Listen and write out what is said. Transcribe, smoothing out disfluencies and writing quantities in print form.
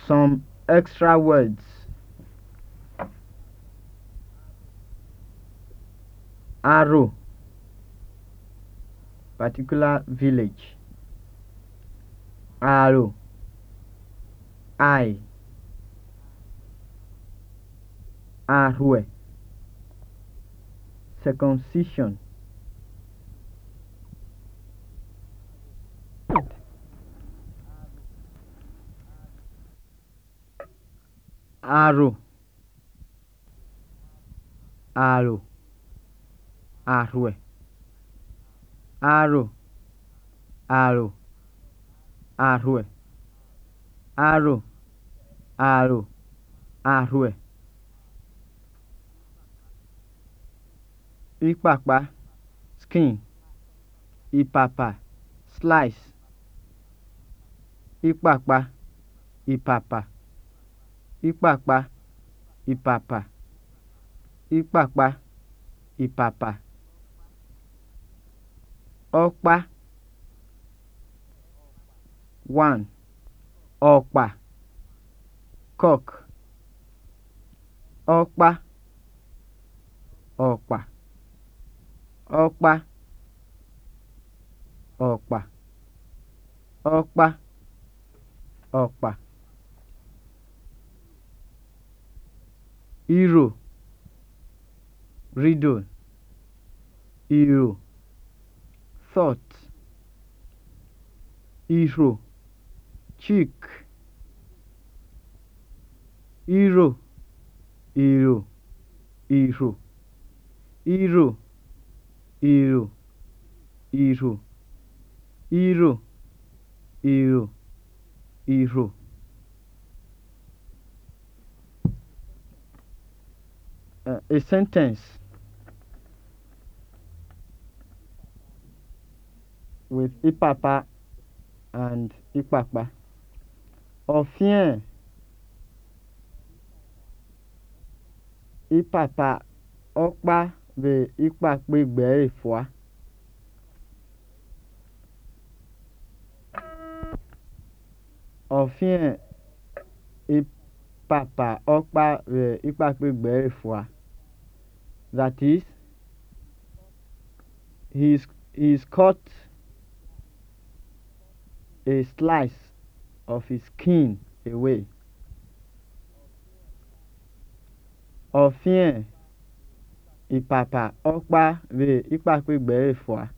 Some extra words. Arrow, particular village. Arrow, I. Arrow, circumcision. Arrow, arrow, arrow, arrow, arrow, arrow, arrow, arrow, arrow. Ipapa, skin. Ipapa, slice. Ipapa, ipapa. Ipapa, ipapa. Ipapa, ipapa. Ọ̀pá, one. Ọ̀pá, cock. Ọ̀pá, ọ̀pá. Ọ̀pá, ọ̀pá. Ọ̀pá, ọ̀pá. Hero, riddle. Hero, thought. Hero, cheek. Hero, hero, hero. Hero, hero, hero. Hero, hero, hero. A sentence with ipapa and ipapa. Ọ̀fín, ipapa, ọ̀pá ve ipakpe gbẹ́ ìfọ́a. Ọ̀fín, ipapa, ọ̀pá ve ipakpe gbẹ́ ìfọ́a. That is, he's cut a slice of his skin away. Ọ̀fín, ipapa, ọ̀pá ve ipakpe gbẹ́ ìfọ́a.